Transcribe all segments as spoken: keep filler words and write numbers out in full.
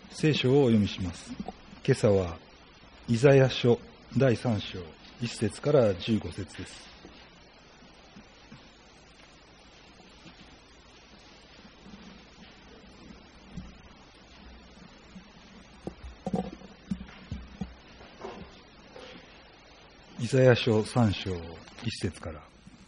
聖書をお読みします。今朝はイザヤ書だいさん章いち節からじゅうご節です。イザヤ書さん章いち節から。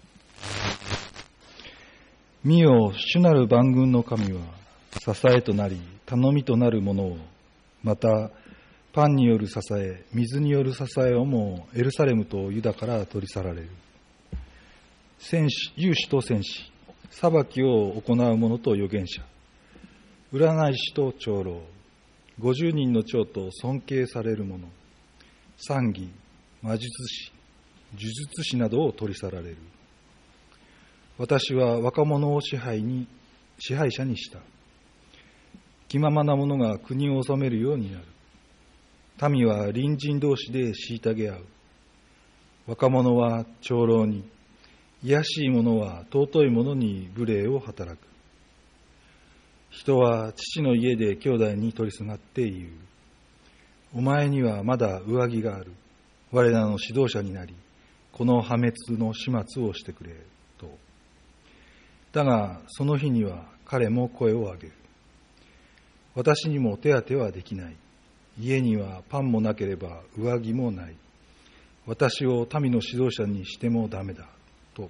見よ、主なる万軍の神は支えとなり頼みとなるものを、またパンによる支え、水による支えをもエルサレムとユダから取り去られる。戦士、勇士と戦士、裁きを行う者と預言者、占い師と長老、五十人の長と尊敬される者、参議、魔術師、呪術師などを取り去られる。私は若者を支配に支配者にした。気ままな者が国を治めるようになる。民は隣人同士で虐げ合う。若者は長老に、卑しい者は尊い者に無礼を働く。人は父の家で兄弟に取りすがって言う。お前にはまだ上着がある。我らの指導者になり、この破滅の始末をしてくれ、と。だが、その日には彼も声を上げる。私にも手当てはできない。家にはパンもなければ上着もない。私を民の指導者にしてもダメだ、と。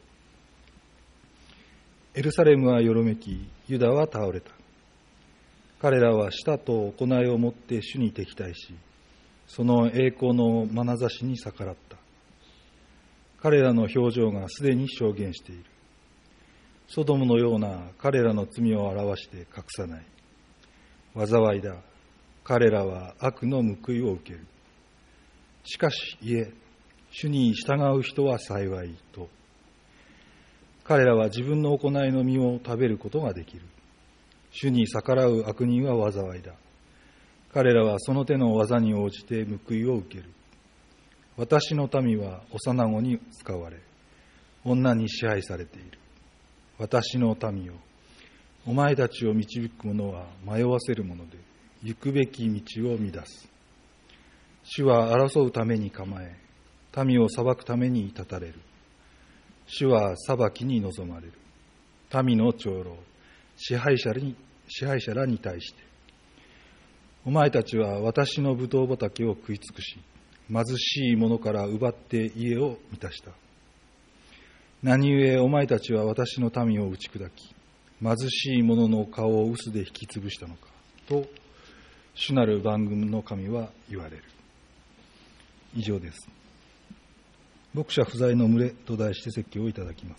エルサレムはよろめき、ユダは倒れた。彼らは舌と行いをもって主に敵対し、その栄光の眼差しに逆らった。彼らの表情がすでに証言している。ソドムのような彼らの罪を表して隠さない。災いだ。彼らは悪の報いを受ける。しかしいえ、主に従う人は幸いと。彼らは自分の行いの実を食べることができる。主に逆らう悪人は災いだ。彼らはその手の技に応じて報いを受ける。私の民は幼子に使われ、女に支配されている。私の民よ、お前たちを導く者は迷わせるもので、行くべき道を乱す。主は争うために構え、民を裁くために立たれる。主は裁きに臨まれる。民の長老、支配者に、支配者らに対して、お前たちは私の葡萄畑を食い尽くし、貧しい者から奪って家を満たした。何故お前たちは私の民を打ち砕き、貧しい者の顔を臼で引き潰したのか、と主なる万軍の神は言われる。以上です。牧者不在の群れと題して説教をいただきます。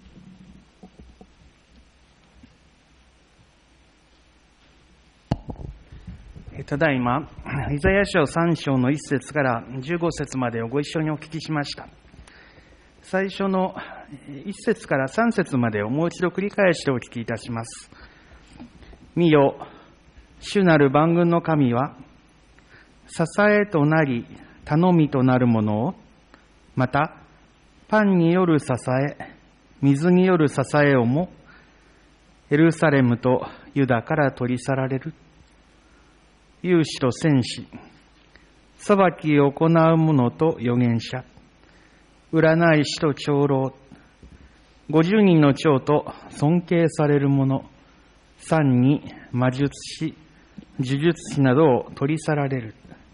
ただいま、イザヤ書さん章のいち節からじゅうご節までをご一緒にお聞きしました。最初のいち節からさん節までをもう一度繰り返してお聞きいたします。見よ、主なる万軍の神は、支えとなり頼みとなるものを、またパンによる支え、水による支えをも、エルサレムとユダから取り去られる。勇士と戦士、裁きを行う者と預言者、占い師と長老、五十人の長と尊敬される者、参に魔術師、呪術師などを取り去られる。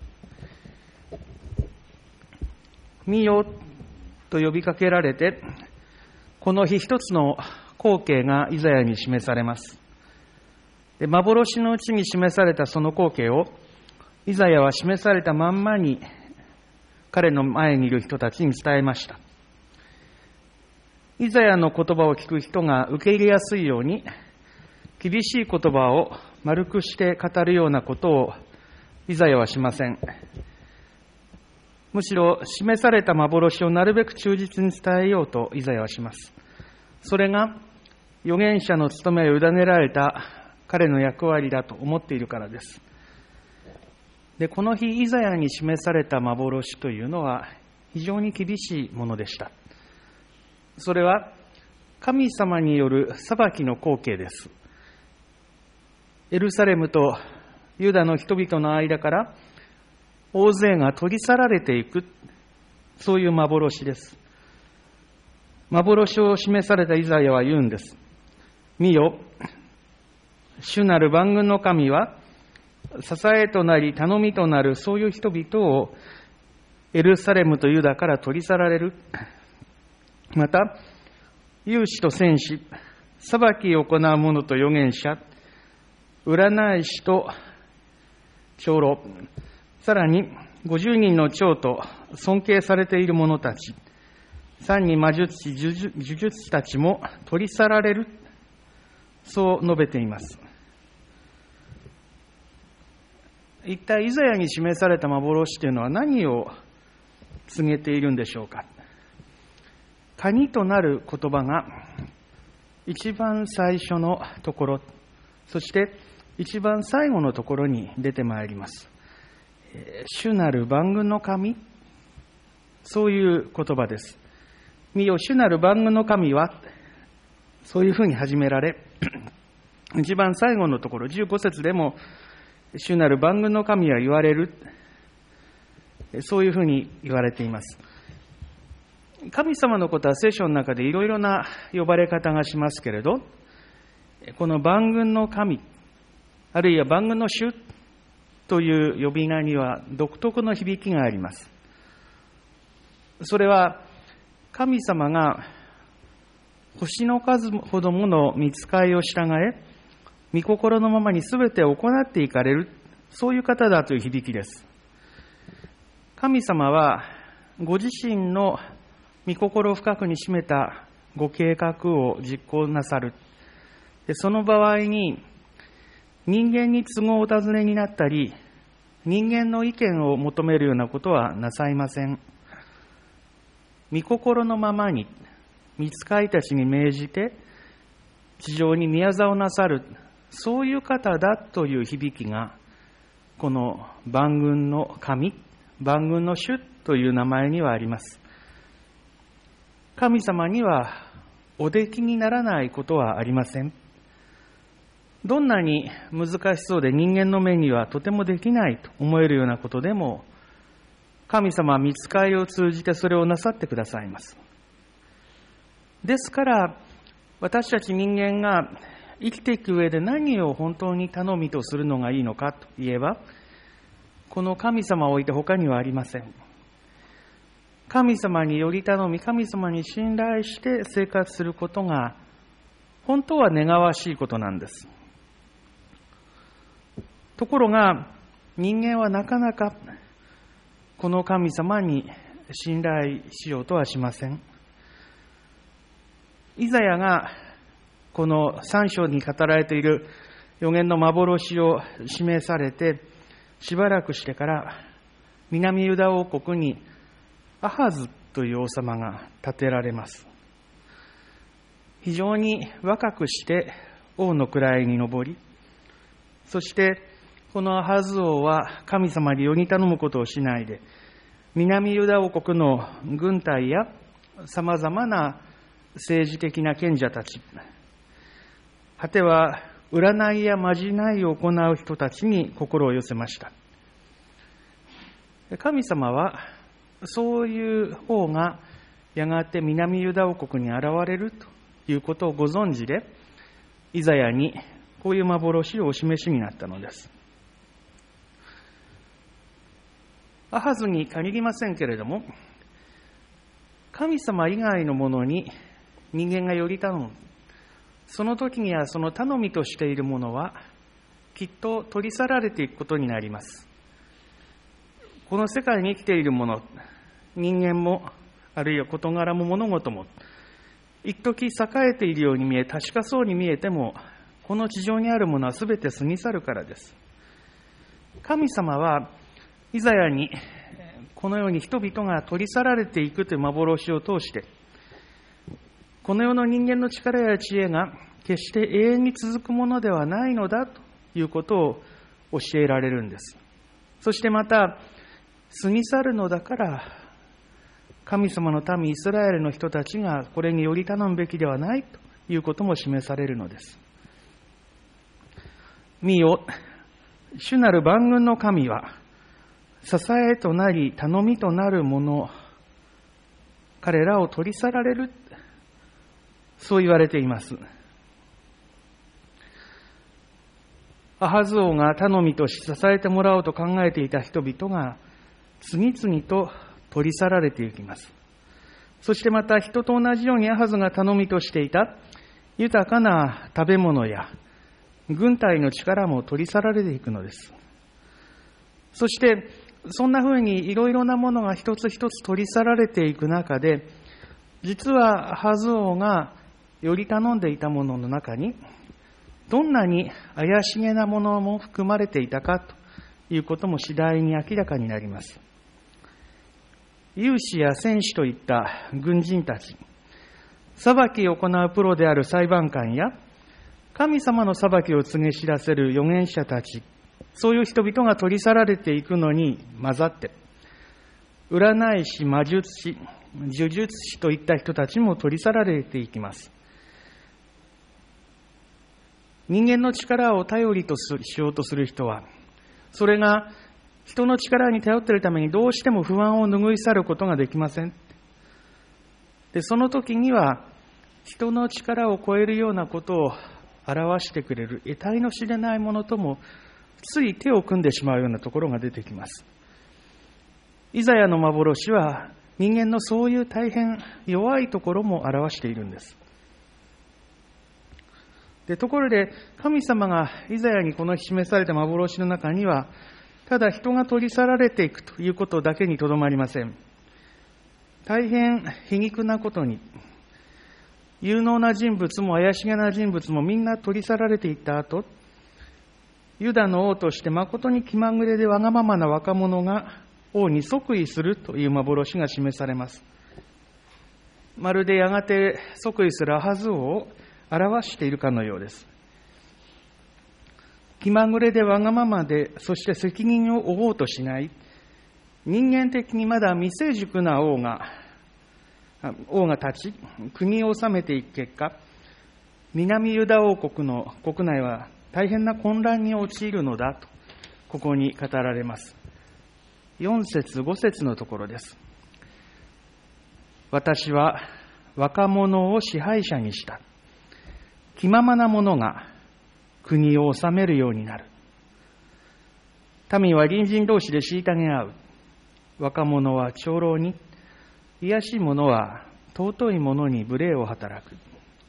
見よと呼びかけられて、この日一つの光景がイザヤに示されます。で、幻のうちに示されたその光景を、イザヤは示されたまんまに彼の前にいる人たちに伝えました。イザヤの言葉を聞く人が受け入れやすいように、厳しい言葉を丸くして語るようなことをイザヤはしません。むしろ示された幻をなるべく忠実に伝えようとイザヤはします。それが預言者の務めを委ねられた彼の役割だと思っているからです。で、この日イザヤに示された幻というのは非常に厳しいものでした。それは神様による裁きの光景です。エルサレムとユダの人々の間から大勢が取り去られていく、そういう幻です。幻を示されたイザヤは言うんです。見よ、主なる万軍の神は支えとなり頼みとなるそういう人々をエルサレムとユダから取り去られる。また勇士と戦士、裁きを行う者と預言者、占い師と長老、さらにごじゅうにんの長と尊敬されている者たち、三人魔術師、呪術師たちも取り去られる、そう述べています。一体イザヤに示された幻というのは何を告げているんでしょうか。鍵となる言葉が一番最初のところ、そして一番最後のところに出てまいります。主なる万軍の神、そういう言葉です。見よ、主なる万軍の神は、そういうふうに始められ、一番最後のところ、じゅうご節でも、主なる万軍の神は言われる、そういうふうに言われています。神様のことは聖書の中でいろいろな呼ばれ方がしますけれど、この万軍の神、あるいは万軍の主という呼び名には独特の響きがあります。それは神様が星の数ほどもの御使いを従え、御心のままに全てを行っていかれる、そういう方だという響きです。神様はご自身の御心を深くに秘めたご計画を実行なさる。でその場合に人間に都合をお尋ねになったり、人間の意見を求めるようなことはなさいません。御心のままに御使いたちに命じて地上に宮座をなさる、そういう方だという響きがこの万軍の神、万軍の主という名前にはあります。神様にはおできにならないことはありません。どんなに難しそうで人間の目にはとてもできないと思えるようなことでも、神様は御使いを通じてそれをなさってくださいます。ですから私たち人間が生きていく上で何を本当に頼みとするのがいいのかといえば、この神様を置いて他にはありません。神様により頼み、神様に信頼して生活することが本当は願わしいことなんです。ところが人間はなかなかこの神様に信頼しようとはしません。イザヤがこの三章に語られている預言の幻を示されてしばらくしてから、南ユダ王国にアハズという王様が建てられます。非常に若くして王の位に上り、そしてこのアハズ王は神様により頼むことをしないで、南ユダ王国の軍隊やさまざまな政治的な賢者たち、果ては占いやまじないを行う人たちに心を寄せました。神様はそういう方がやがて南ユダ王国に現れるということをご存知で、イザヤにこういう幻をお示しになったのです。アハズに限りませんけれども、神様以外のものに人間がより頼む、その時にはその頼みとしているものはきっと取り去られていくことになります。この世界に生きているもの、人間もあるいは事柄も物事も、一時栄えているように見え、確かそうに見えても、この地上にあるものはすべて過ぎ去るからです。神様はイザヤにこのように人々が取り去られていくという幻を通して、この世の人間の力や知恵が決して永遠に続くものではないのだということを教えられるんです。そしてまた、過ぎ去るのだから神様の民イスラエルの人たちがこれにより頼むべきではないということも示されるのです。見よ、 主なる万軍の神は、支えとなり頼みとなるもの、彼らを取り去られる、そう言われています。アハズ王が頼みとし支えてもらおうと考えていた人々が次々と取り去られていきます。そしてまた人と同じようにアハズが頼みとしていた豊かな食べ物や軍隊の力も取り去られていくのです。そしてそんな風にいろいろなものが一つ一つ取り去られていく中で、実はアハズ王がより頼んでいたものの中にどんなに怪しげなものも含まれていたかということも次第に明らかになります。勇士や戦士といった軍人たち、裁きを行うプロである裁判官や神様の裁きを告げ知らせる預言者たち、そういう人々が取り去られていくのに混ざって、占い師、魔術師、呪術師といった人たちも取り去られていきます。人間の力を頼りとしようとする人は、それが人の力に頼っているためにどうしても不安を拭い去ることができません。で、その時には人の力を超えるようなことを表してくれる得体の知れないものともつい手を組んでしまうようなところが出てきます。イザヤの幻は人間のそういう大変弱いところも表しているんです。で、ところで神様がイザヤにこの日示された幻の中には、ただ人が取り去られていくということだけにとどまりません。大変皮肉なことに、有能な人物も怪しげな人物もみんな取り去られていった後、ユダの王として誠に気まぐれでわがままな若者が王に即位するという幻が示されます。まるでやがて即位するアハズ王を表しているかのようです。気まぐれでわがままで、そして責任を負おうとしない、人間的にまだ未成熟な王が、王が立ち、国を治めていく結果、南ユダ王国の国内は大変な混乱に陥るのだと、ここに語られます。よん節、ご節のところです。私は若者を支配者にした。気ままな者が国を治めるようになる。民は隣人同士で虐げ合う。若者は長老に、卑しい者は尊い者に無礼を働く。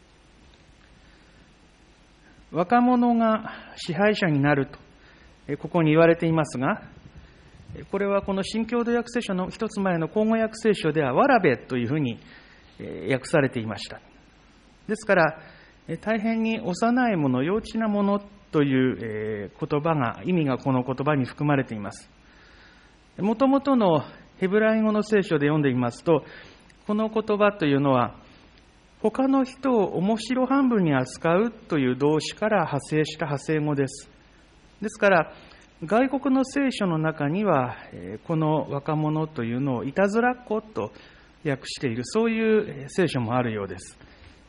若者が支配者になると、ここに言われていますが、これはこの新共同訳聖書の一つ前の口語訳聖書では、わらべというふうに訳されていました。ですから、大変に幼いもの、幼稚なものという言葉が、意味がこの言葉に含まれています。もともとのヘブライ語の聖書で読んでみますと、この言葉というのは、他の人を面白半分に扱うという動詞から派生した派生語です。ですから、外国の聖書の中には、この若者というのをいたずらっ子と訳している、そういう聖書もあるようです。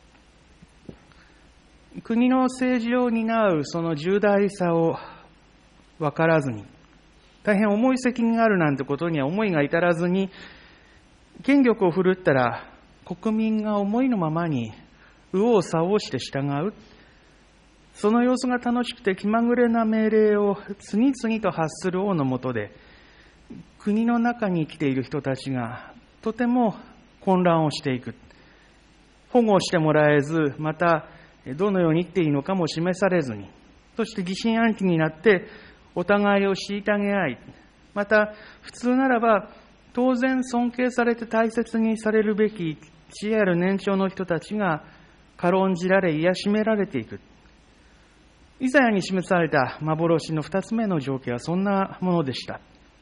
国の政治を担うその重大さを分からずに、大変重い責任があるなんてことには思いが至らずに、権力を振るったら国民が思いのままに右往左往して従う。その様子が楽しくて気まぐれな命令を次々と発する王の下で、国の中に生きている人たちがとても混乱をしていく。保護してもらえず、またどのように生きていいのかも示されずに、そして疑心暗鬼になってお互いを虐げ合い、また普通ならば当然尊敬されて大切にされるべき知恵ある年長の人たちが軽んじられ癒しめられていく。イザヤに示された幻の二つ目の情景はそんなものでした。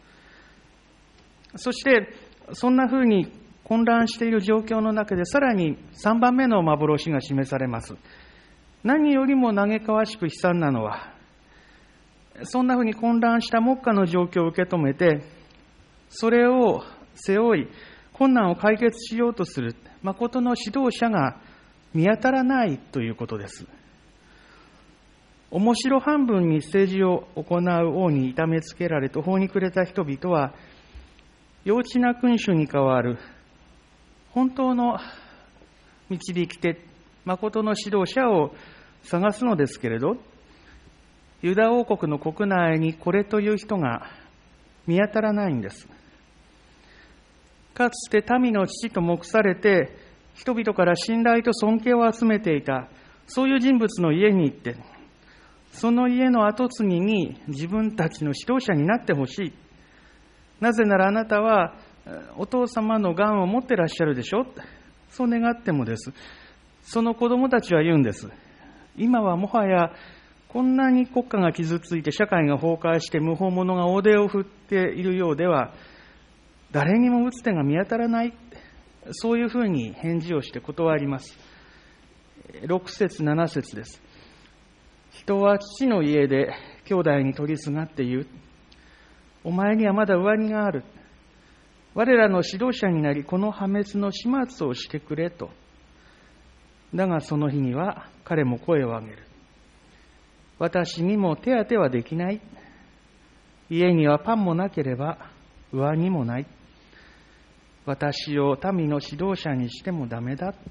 そしてそんなふうに混乱している状況の中で、さらに三番目の幻が示されます。何よりも嘆かわしく悲惨なのは、そんなふうに混乱した目下の状況を受け止めて、それを背負い、困難を解決しようとする誠の指導者が見当たらないということです。 面白半分に政治を行う王に痛めつけられ途方に暮れた人々は、幼稚な君主に代わる本当の導き手、誠の指導者を探すのですけれど、ユダ王国の国内にこれという人が見当たらないんです。かつて民の父と目されて、人々から信頼と尊敬を集めていた、そういう人物の家に行って、その家の跡継ぎに自分たちの指導者になってほしい。なぜならあなたはお父様の癌を持ってらっしゃるでしょ。そう願ってもです。その子供たちは言うんです。今はもはやこんなに国家が傷ついて社会が崩壊して無法者が大手を振っているようでは、誰にも打つ手が見当たらない。そういうふうに返事をして断ります。ろく節なな節です。人は父の家で兄弟に取りすがって言う。お前にはまだ上着がある。我らの指導者になり、この破滅の始末をしてくれと。だがその日には彼も声を上げる。私にも手当てはできない。家にはパンもなければ上着もない。私を民の指導者にしてもダメだと。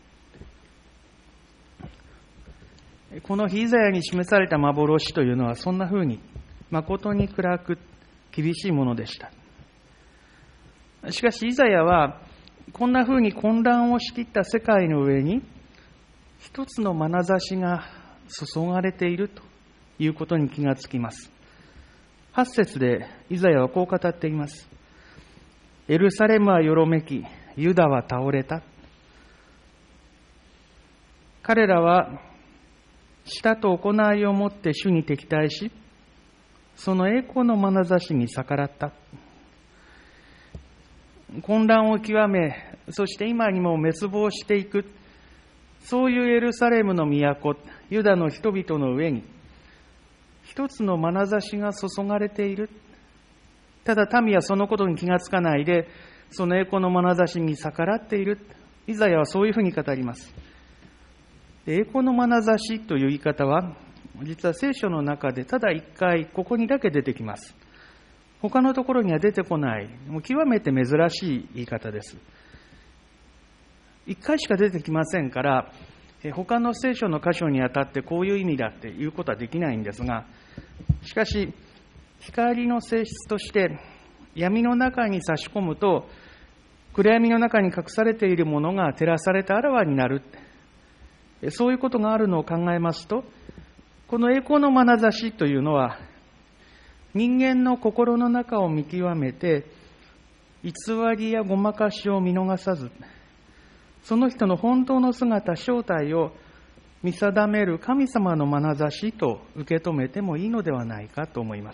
この日イザヤに示された幻というのはそんなふうに誠に暗く厳しいものでした。しかしイザヤはこんなふうに混乱をしきった世界の上に一つの眼差しが注がれているということに気がつきます。はち節でイザヤはこう語っています。エルサレムはよろめき、ユダは倒れた。彼らは舌と行いをもって主に敵対し、その栄光の眼差しに逆らった。混乱を極め、そして今にも滅亡していく、そういうエルサレムの都、ユダの人々の上に、一つの眼差しが注がれている。ただ民はそのことに気がつかないで、その栄光の眼差しに逆らっている。イザヤはそういうふうに語ります。栄光の眼差しという言い方は、実は聖書の中でただ一回ここにだけ出てきます。他のところには出てこない、もう極めて珍しい言い方です。一回しか出てきませんから、他の聖書の箇所にあたってこういう意味だっていうことはできないんですが、しかし光の性質として闇の中に差し込むと、暗闇の中に隠されているものが照らされてあらわになる、そういうことがあるのを考えますと、この栄光の眼差しというのは人間の心の中を見極めて偽りやごまかしを見逃さず、その人の本当の姿、正体を見定める神様の眼差しと受け止めてもいいのではないかと思います。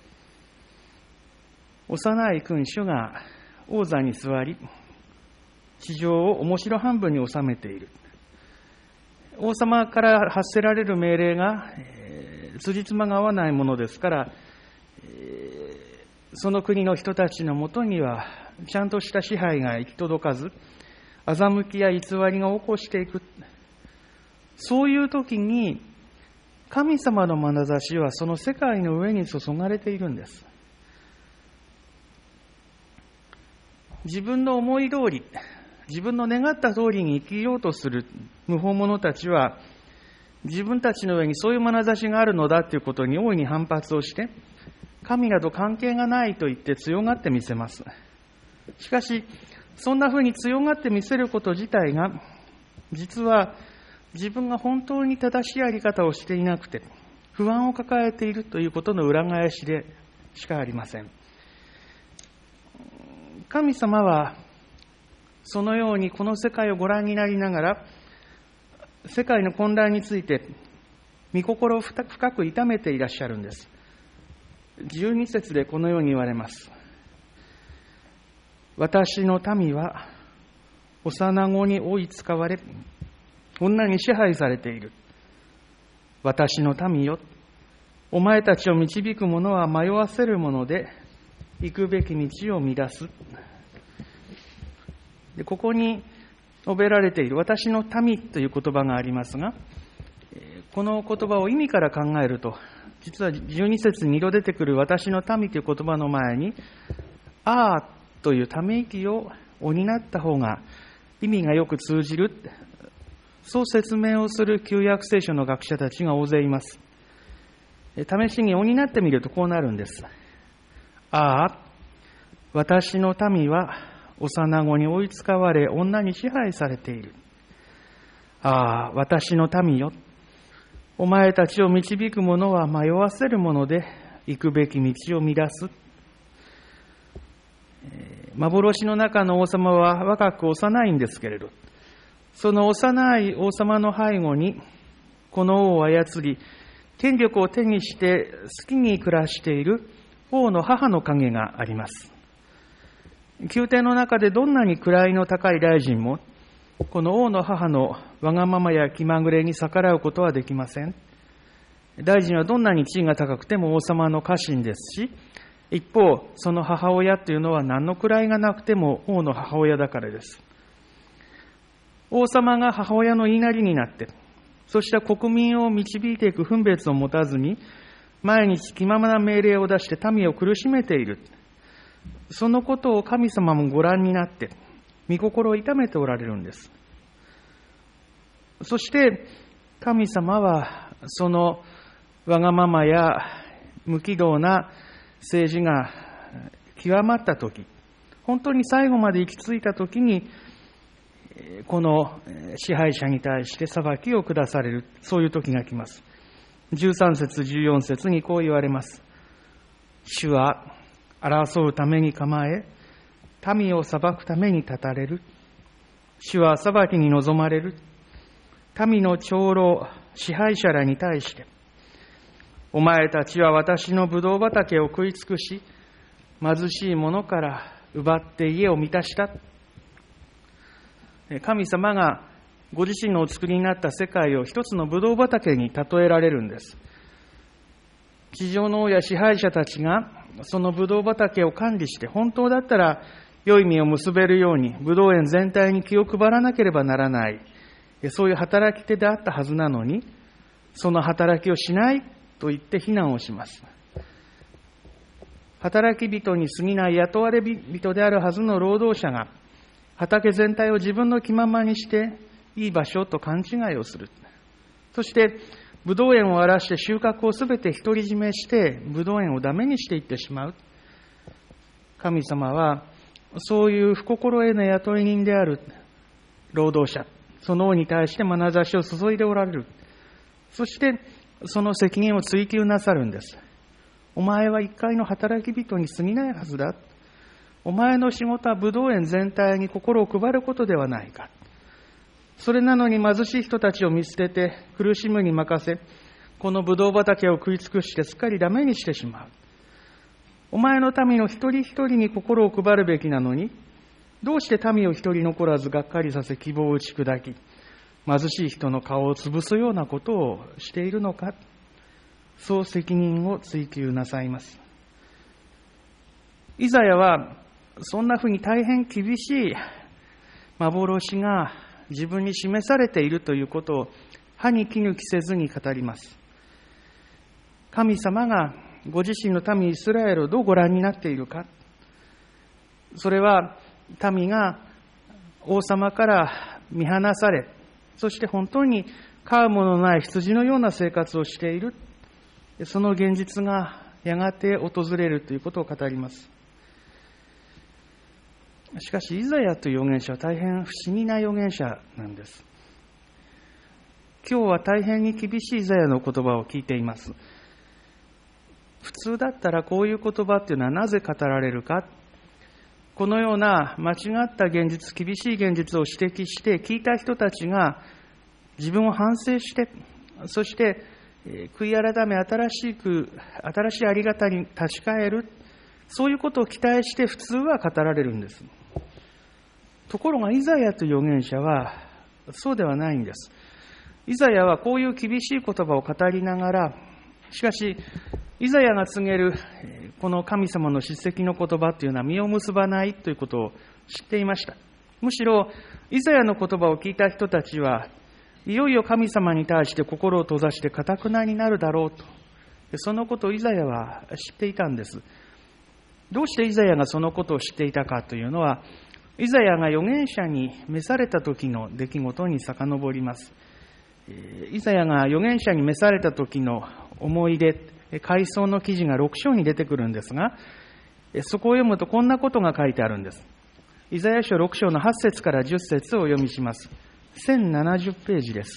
幼い君主が王座に座り、地上を面白半分に収めている。王様から発せられる命令が、えー、辻褄が合わないものですから、えー、その国の人たちのもとにはちゃんとした支配が行き届かず、欺きや偽りが起こしていく。そういう時に神様の眼差しはその世界の上に注がれているんです。自分の思い通り、自分の願った通りに生きようとする無法者たちは、自分たちの上にそういう眼差しがあるのだということに大いに反発をして、神など関係がないと言って強がってみせます。しかし、そんなふうに強がってみせること自体が、実は自分が本当に正しいやり方をしていなくて、不安を抱えているということの裏返しでしかありません。神様は、そのようにこの世界をご覧になりながら、世界の混乱について、御心を深く痛めていらっしゃるんです。じゅうに節でこのように言われます。私の民は幼子に追い使われ、女に支配されている。私の民よ、お前たちを導く者は迷わせるもので、行くべき道を乱す。で、ここに述べられている私の民という言葉がありますが、 この言葉を意味から考えると、実はじゅうに節ににど出てくる私の民という言葉の前に、ああというため息を補った方が意味がよく通じる、そう説明をする旧約聖書の学者たちが大勢います。試しに補ってみるとこうなるんです。ああ、私の民は幼子に追いつかわれ、女に支配されている。ああ、私の民よ。お前たちを導く者は迷わせるもので、行くべき道を乱す。幻の中の王様は若く幼いんですけれど、その幼い王様の背後に、この王を操り、権力を手にして好きに暮らしている王の母の影があります。宮廷の中でどんなに位の高い大臣も、この王の母のわがままや気まぐれに逆らうことはできません。大臣はどんなに地位が高くても王様の家臣ですし、一方、その母親というのは何の位がなくても王の母親だからです。王様が母親の言いなりになって、そして国民を導いていく分別を持たずに、毎日気ままな命令を出して民を苦しめている。そのことを神様もご覧になって、御心を痛めておられるんです。そして神様はそのわがままや無軌道な政治が極まったとき、本当に最後まで行き着いたときに、この支配者に対して裁きを下される、そういう時が来ます。じゅうさん節じゅうよん節にこう言われます。主は争うために構え、民を裁くために立たれる。主は裁きに臨まれる。民の長老、支配者らに対して、お前たちは私のブドウ畑を食い尽くし、貧しい者から奪って家を満たした。神様がご自身のお作りになった世界を一つのブドウ畑に例えられるんです。地上の王や支配者たちがそのブドウ畑を管理して、本当だったら良い実を結べるようにブドウ園全体に気を配らなければならない、そういう働き手であったはずなのに、その働きをしないと言って非難をします。働き人に過ぎない雇われ人であるはずの労働者が、畑全体を自分の気ままにしていい場所と勘違いをする。そしてブドウ園を荒らして収穫をすべて独り占めしてブドウ園をダメにしていってしまう。神様はそういう不心得な雇い人である労働者、その王に対して眼差しを注いでおられる。そしてその責任を追及なさるんです。お前は一回の働き人に過ぎないはずだ。お前の仕事はブドウ園全体に心を配ることではないか。それなのに貧しい人たちを見捨てて苦しむに任せ、このブドウ畑を食い尽くしてすっかりダメにしてしまう。お前の民の一人一人に心を配るべきなのに、どうして民を一人残らずがっかりさせ希望を打ち砕き、貧しい人の顔を潰すようなことをしているのか。そう責任を追及なさいます。イザヤはそんなふうに大変厳しい幻が自分に示されているということを歯に衣着せずに語ります。神様がご自身の民イスラエルをどうご覧になっているか。それは民が王様から見放され、そして本当に飼うもののない羊のような生活をしている。その現実がやがて訪れるということを語ります。しかしイザヤという預言者は大変不思議な預言者なんです。今日は大変に厳しいイザヤの言葉を聞いています。普通だったらこういう言葉っていうのはなぜ語られるか。このような間違った現実、厳しい現実を指摘して聞いた人たちが自分を反省して、そして悔い改め新しく新しいあり方に立ち返る、そういうことを期待して普通は語られるんです。ところがイザヤという預言者はそうではないんです。イザヤはこういう厳しい言葉を語りながら、しかしイザヤが告げるこの神様の叱責の言葉というのは実を結ばないということを知っていました。むしろイザヤの言葉を聞いた人たちは、 いよいよ神様に対して心を閉ざして堅くなになるだろうと、そのことをイザヤは知っていたんです。どうしてイザヤがそのことを知っていたかというのは、イザヤが預言者に召された時の出来事に遡ります。イザヤが預言者に召された時の思い出、回想の記事がろく章に出てくるんですが、そこを読むとこんなことが書いてあるんです。イザヤ書ろく章のはち節からじゅっ節をお読みします。せんななじゅうページです。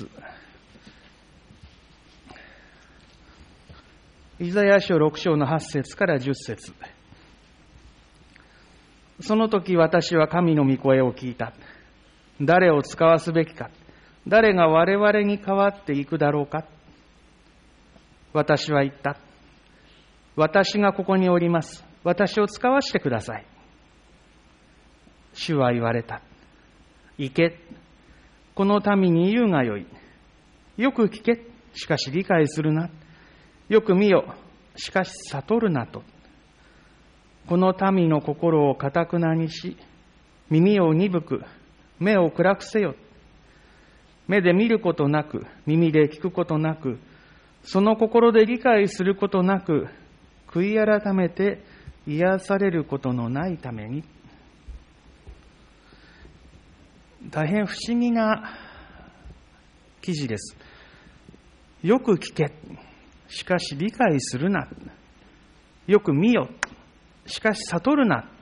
イザヤ書ろく章のはち節からじゅっ節。その時私は神の御声を聞いた。誰を使わすべきか。誰が我々に代わっていくだろうか。私は言った。私がここにおります。私を使わしてください。主は言われた。行け。この民に言うがよい。よく聞け。しかし理解するな。よく見よ。しかし悟るなと。この民の心を堅くなにし、耳を鈍く、目を暗くせよ。目で見ることなく、耳で聞くことなく、その心で理解することなく、悔い改めて癒されることのないために。大変不思議な記事です。よく聞け。しかし理解するな。よく見よ。しかし悟るな。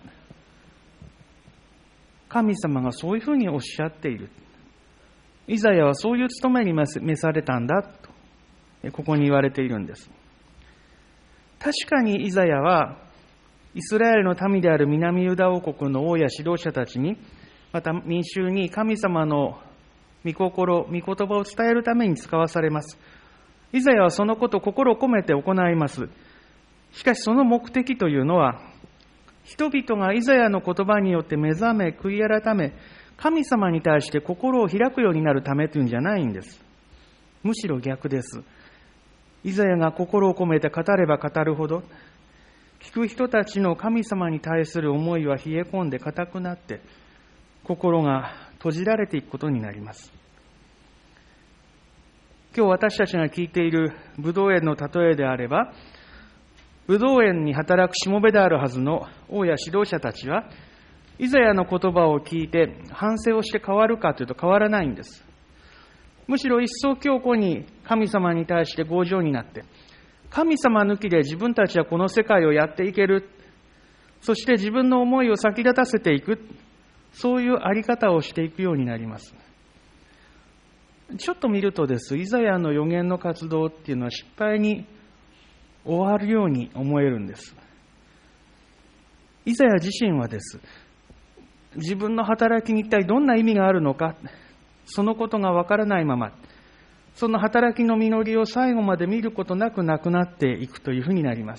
神様がそういうふうにおっしゃっている。イザヤはそういう務めに召されたんだと、ここに言われているんです。確かにイザヤは、イスラエルの民である南ユダ王国の王や指導者たちに、また民衆に神様の御心、御言葉を伝えるために使わされます。イザヤはそのことを心を込めて行います。しかしその目的というのは、人々がイザヤの言葉によって目覚め、悔い改め、神様に対して心を開くようになるためというんじゃないんです。むしろ逆です。イザヤが心を込めて語れば語るほど、聞く人たちの神様に対する思いは冷え込んで固くなって、心が閉じられていくことになります。今日私たちが聞いているブドウ園の例えであれば、ブドウ園に働くしもべであるはずの王や指導者たちは、イザヤの言葉を聞いて反省をして変わるかというと変わらないんです。むしろ一層強固に神様に対して強情になって、神様抜きで自分たちはこの世界をやっていける、そして自分の思いを先立たせていく、そういうあり方をしていくようになります。ちょっと見るとです、イザヤの預言の活動っていうのは失敗に終わるように思えるんです。イザヤ自身はです、自分の働きに一体どんな意味があるのか、そのことがわからないまま、その働きの実りを最後まで見ることなくなくなっていくというふうになります。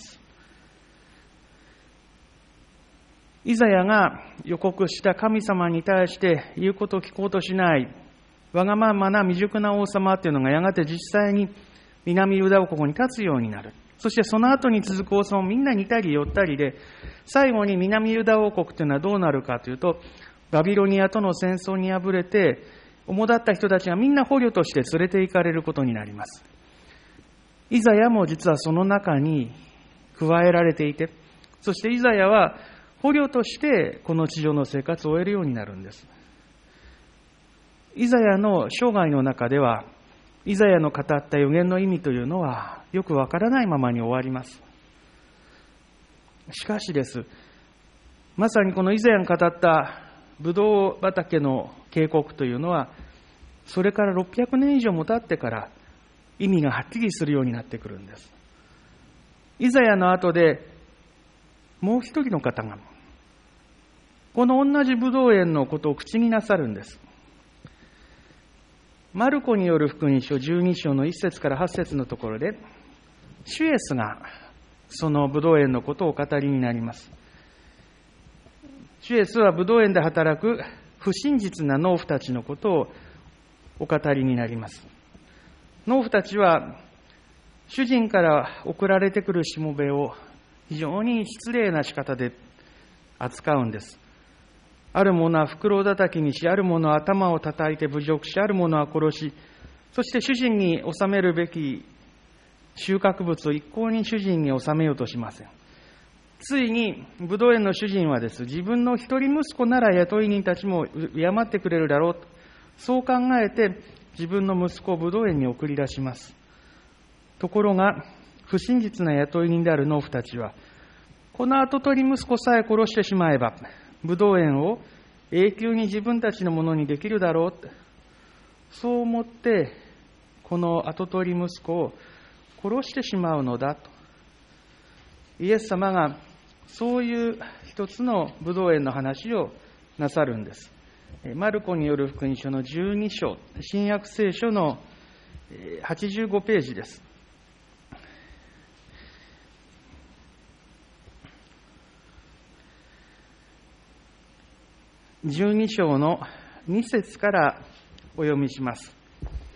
イザヤが予告した神様に対して言うことを聞こうとしないわがままな未熟な王様というのがやがて実際に南ユダ王国に立つようになる。そしてその後に続く王様もみんな似たり寄ったりで、最後に南ユダ王国というのはどうなるかというと、バビロニアとの戦争に敗れて、主だった人たちがみんな捕虜として連れて行かれることになります。イザヤも実はその中に加えられていて、そしてイザヤは捕虜としてこの地上の生活を終えるようになるんです。イザヤの生涯の中では、イザヤの語った預言の意味というのはよくわからないままに終わります。しかしです、まさにこのイザヤが語ったブドウ畑の警告というのは、それからろっぴゃくねん以上も経ってから意味がはっきりするようになってくるんです。イザヤの後でもう一人の方が、この同じブドウ園のことを口になさるんです。マルコによる福音書じゅうに章のいっ節からはち節のところで、主イエスがそのブドウ園のことをお語りになります。主イエスはブドウ園で働く不真実な農夫たちのことをお語りになります。農夫たちは主人から送られてくるしもべを非常に失礼な仕方で扱うんです。ある者は袋叩きにし、ある者は頭を叩いて侮辱し、ある者は殺し、 そして主人に納めるべき収穫物を一向に主人に納めようとしません。ついに、ブドウ園の主人はです、自分の一人息子なら雇い人たちも敬ってくれるだろうと、そう考えて自分の息子をブドウ園に送り出します。ところが、不真実な雇い人である農夫たちは、この跡取り息子さえ殺してしまえば、ブドウ園を永久に自分たちのものにできるだろう、そう思って、この跡取り息子を殺してしまうのだと。イエス様がそういう一つのブドウ園の話をなさるんです。マルコによる福音書のじゅうに章、新約聖書のはちじゅうごページです。じゅうに章のに節からお読みします。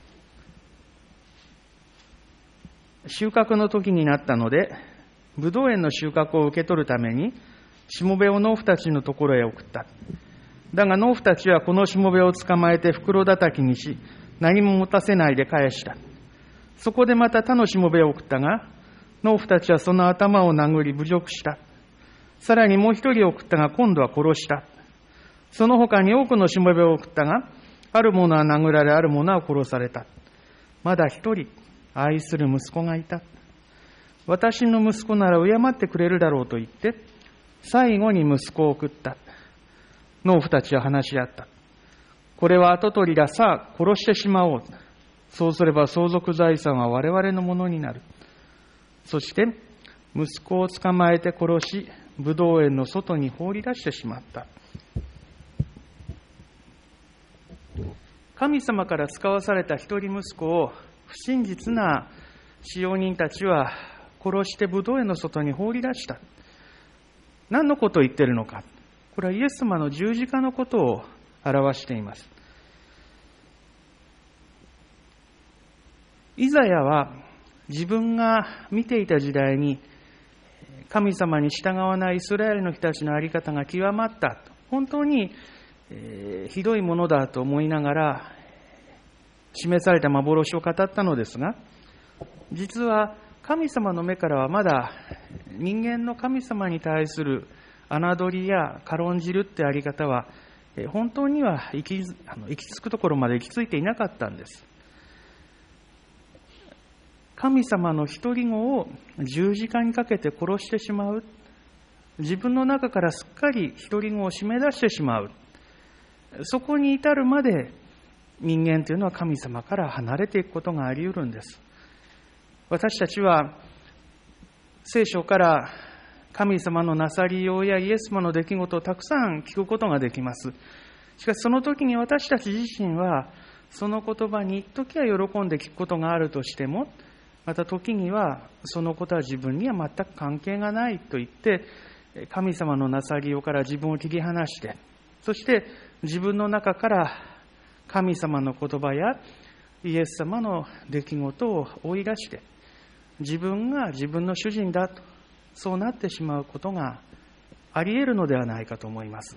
収穫の時になったので、ブドウ園の収穫を受け取るために、しもべを農夫たちのところへ送った。だが農夫たちはこのしもべを捕まえて袋叩きにし、何も持たせないで返した。そこでまた他のしもべを送ったが、農夫たちはその頭を殴り侮辱した。さらにもう一人送ったが、今度は殺した。その他に多くのしもべを送ったが、ある者は殴られ、ある者は殺された。まだ一人、愛する息子がいた。私の息子なら敬ってくれるだろうと言って、最後に息子を送った。農夫たちは話し合った。これは跡取りだ、さあ殺してしまおう。そうすれば相続財産は我々のものになる。そして息子を捕まえて殺し、ブドウ園の外に放り出してしまった。神様から使わされた一人息子を不真実な使用人たちは殺してブドウ園の外に放り出した。何のことを言っているのか。これはイエス様の十字架のことを表しています。イザヤは自分が見ていた時代に神様に従わないイスラエルの人たちの在り方が極まった。本当にえー、ひどいものだと思いながら示された幻を語ったのですが、実は神様の目からはまだ人間の神様に対する侮りや軽んじるってあり方は本当には行き、あの行き着くところまで行き着いていなかったんです。神様の一人子を十字架にかけて殺してしまう、自分の中からすっかり一人子を締め出してしまう、そこに至るまで人間というのは神様から離れていくことがあり得るんです。私たちは聖書から神様のなさりようやイエス様の出来事をたくさん聞くことができます。しかしその時に私たち自身はその言葉に一時は喜んで聞くことがあるとしても、また時にはそのことは自分には全く関係がないと言って神様のなさりようから自分を切り離して、そして自分の中から神様の言葉やイエス様の出来事を追い出して、自分が自分の主人だとそうなってしまうことがあり得るのではないかと思います。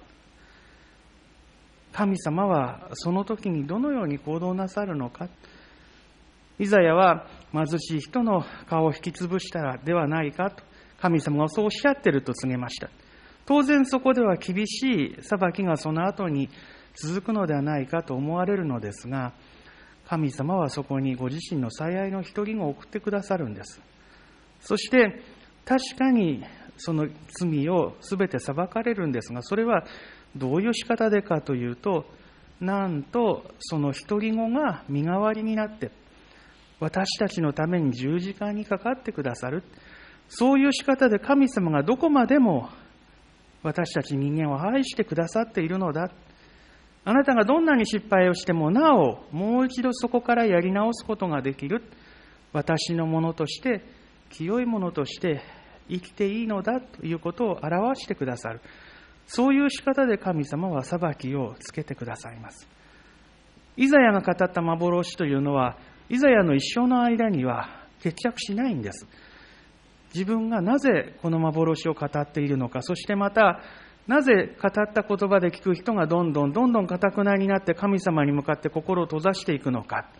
神様はその時にどのように行動なさるのか。イザヤは貧しい人の顔を引きつぶしたらではないかと神様がそうおっしゃっていると告げました。当然そこでは厳しい裁きがその後に続くのではないかと思われるのですが、神様はそこにご自身の最愛の一人を送ってくださるんです。そして確かにその罪をすべて裁かれるんですが、それはどういう仕方でかというと、なんとその一人子が身代わりになって私たちのために十字架にかかってくださる、そういう仕方で神様がどこまでも私たち人間を愛してくださっているのだ。あなたがどんなに失敗をしてもなおもう一度そこからやり直すことができる、私のものとして清いものとして生きていいのだということを表してくださる、そういう仕方で神様は裁きをつけてくださいます。イザヤが語った幻というのはイザヤの一生の間には決着しないんです。自分がなぜこの幻を語っているのか、そしてまたなぜ語った言葉で聞く人がどんどんどんどん堅くなになって神様に向かって心を閉ざしていくのか、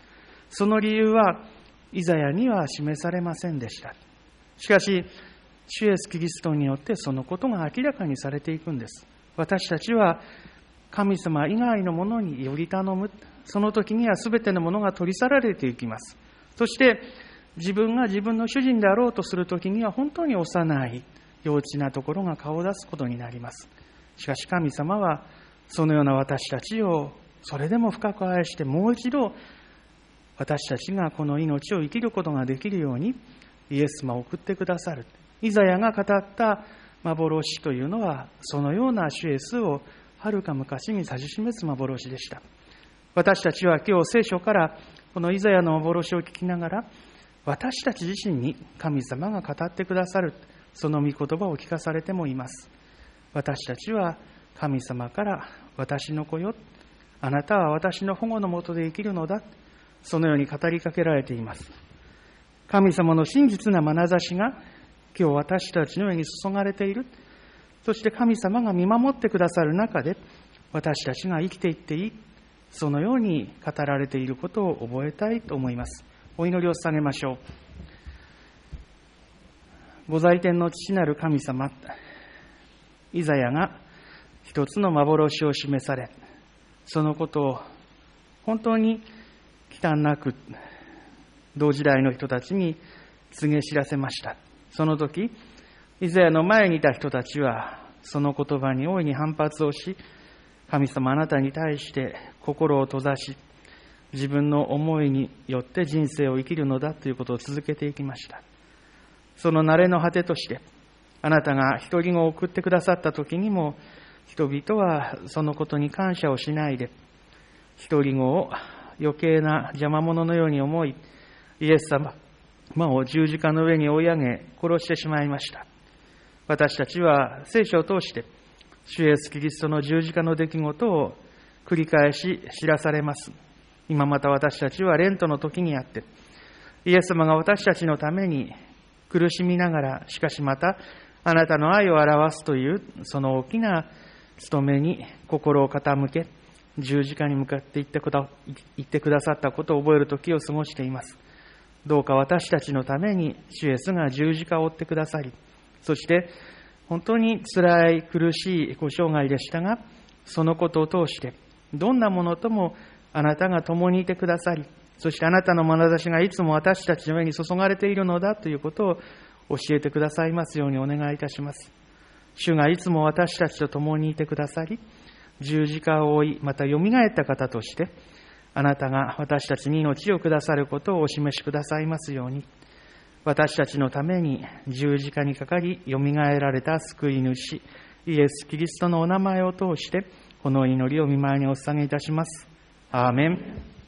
その理由はイザヤには示されませんでした。しかし、主イエスキリストによってそのことが明らかにされていくんです。私たちは神様以外のものにより頼む。その時にはすべてのものが取り去られていきます。そして自分が自分の主人であろうとする時には本当に幼い幼稚なところが顔を出すことになります。しかし神様はそのような私たちをそれでも深く愛して、もう一度私たちがこの命を生きることができるようにイエス様を送ってくださる。イザヤが語った幻というのは、そのような主イエスをはるか昔に指し示す幻でした。私たちは今日聖書からこのイザヤの幻を聞きながら、私たち自身に神様が語ってくださるその御言葉を聞かされてもいます。私たちは神様から、私の子よ、あなたは私の保護のもとで生きるのだ、そのように語りかけられています。神様の真実な眼差しが今日私たちの上に注がれている。そして神様が見守ってくださる中で私たちが生きていっていい、そのように語られていることを覚えたいと思います。お祈りを捧げましょう。ご在天の父なる神様、イザヤが一つの幻を示され、そのことを本当に忌憚なく同時代の人たちに告げ知らせました。その時、イザヤの前にいた人たちはその言葉に大いに反発をし、神様あなたに対して心を閉ざし、自分の思いによって人生を生きるのだということを続けていきました。その慣れの果てとして、あなたが独り子を送ってくださった時にも、人々はそのことに感謝をしないで、独り子を余計な邪魔者のように思い、イエス様を十字架の上に追い上げ殺してしまいました。私たちは聖書を通して主イエスキリストの十字架の出来事を繰り返し知らされます。今また私たちはレントの時にあって、イエス様が私たちのために苦しみながら、しかしまたあなたの愛を表すというその大きな務めに心を傾け、十字架に向かって行ってくだ、行ってくださったことを覚える時を過ごしています。どうか私たちのために主イエスが十字架を追ってくださり、そして本当に辛い苦しいご生涯でしたが、そのことを通してどんなものともあなたが共にいてくださり、そしてあなたの眼差しがいつも私たちの上に注がれているのだということを教えてくださいますようにお願いいたします。主がいつも私たちと共にいてくださり、十字架を追い、またよみがえった方としてあなたが私たちに命をくださることをお示しくださいますように、私たちのために十字架にかかりよみがえられた救い主イエス・キリストのお名前を通してこの祈りを御前にお捧げいたします。アーメン。